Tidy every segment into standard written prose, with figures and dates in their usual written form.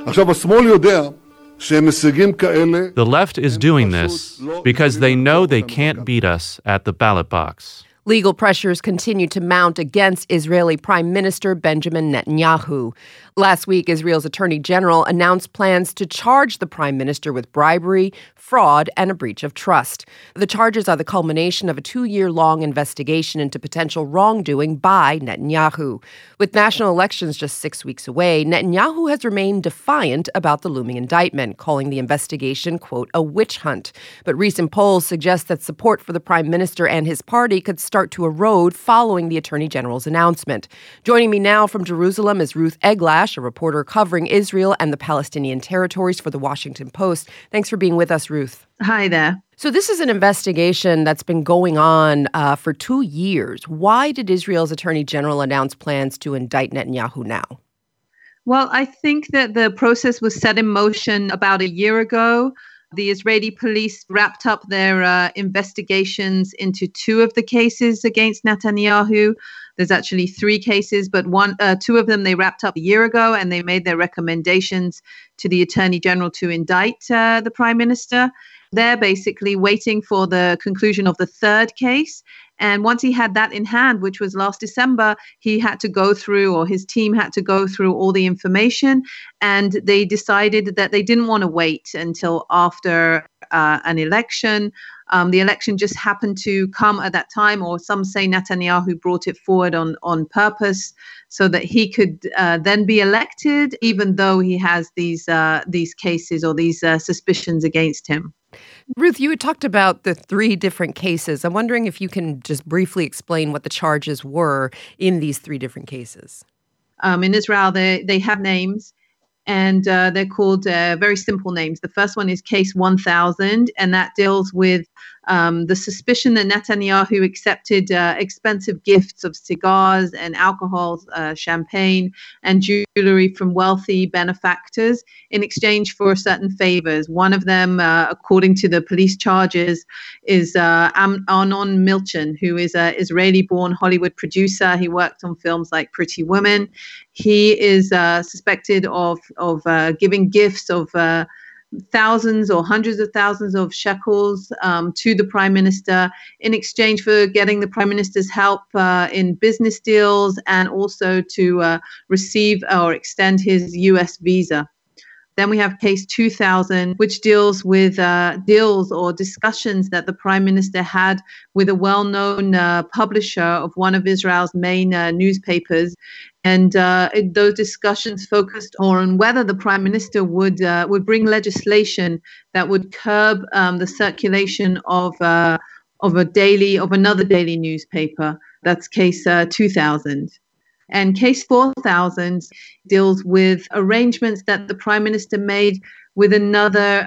עכשיו, השמאל יודע שהם הישגים כאלה. The left is doing this because they know they can't beat us at the ballot box. Legal pressures continue to mount against Israeli Prime Minister Benjamin Netanyahu. Last week, Israel's Attorney General announced plans to charge the Prime Minister with bribery, fraud, and a breach of trust. The charges are the culmination of a 2-year-long investigation into potential wrongdoing by Netanyahu. With national elections just 6 weeks away, Netanyahu has remained defiant about the looming indictment, calling the investigation, quote, a witch hunt. But recent polls suggest that support for the Prime Minister and his party could start to erode following the Attorney General's announcement. Joining me now from Jerusalem is Ruth Eglash, a reporter covering Israel and the Palestinian territories for The Washington Post. Thanks for being with us, Ruth. Hi there. So this is an investigation that's been going on for 2 years. Why did Israel's Attorney General announce plans to indict Netanyahu now? Well, I think that the process was set in motion about a year ago. The Israeli police wrapped up their investigations into 2 of the cases against Netanyahu. There's actually 3 cases, but 2 of them they wrapped up a year ago, and they made their recommendations to the Attorney General to indict the Prime Minister. They're basically waiting for the conclusion of the 3rd case. And once he had that in hand, which was last December, he had to go through, or his team had to go through all the information. And they decided that they didn't want to wait until after an election. The election just happened to come at that time, or some say Netanyahu brought it forward on purpose so that he could then be elected, even though he has these cases or these suspicions against him. Ruth, you had talked about the 3 different cases. I'm wondering if you can just briefly explain what the charges were in these 3 different cases. In Israel, they have names, and they're called very simple names. The first one is Case 1000, and that deals with the suspicion that Netanyahu accepted expensive gifts of cigars and alcohol, champagne, and jewelry from wealthy benefactors in exchange for certain favors. One of them, according to the police charges, is Arnon Milchan, who is an Israeli-born Hollywood producer. He worked on films like Pretty Woman. He is suspected of giving gifts of thousands or hundreds of thousands of shekels to the Prime Minister in exchange for getting the Prime Minister's help in business deals, and also to receive or extend his U.S. visa. Then we have Case 2000, which deals with deals or discussions that the Prime Minister had with a well-known publisher of one of Israel's main newspapers. And those discussions focused on whether the Prime Minister would bring legislation that would curb the circulation of another daily newspaper. That's Case 2000. And Case 4000 deals with arrangements that the Prime Minister made with another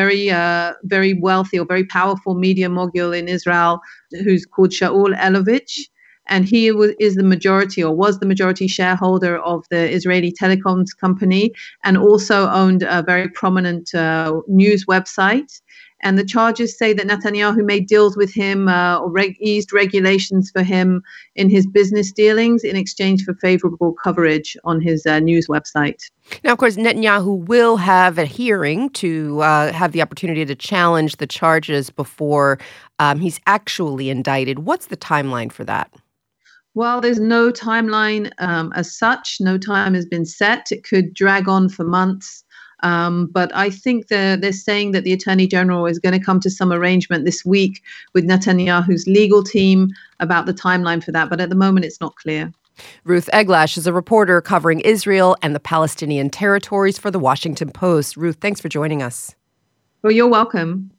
very wealthy or very powerful media mogul in Israel, who's called Shaul Elovitch. And he is the majority, or was the majority shareholder of the Israeli telecoms company, and also owned a very prominent news website. And the charges say that Netanyahu made deals with him or eased regulations for him in his business dealings in exchange for favorable coverage on his news website. Now, of course, Netanyahu will have a hearing to have the opportunity to challenge the charges before he's actually indicted. What's the timeline for that? Well, there's no timeline as such. No time has been set. It could drag on for months. But I think they're saying that the Attorney General is going to come to some arrangement this week with Netanyahu's legal team about the timeline for that. But at the moment, it's not clear. Ruth Eglash is a reporter covering Israel and the Palestinian territories for The Washington Post. Ruth, thanks for joining us. Well, you're welcome.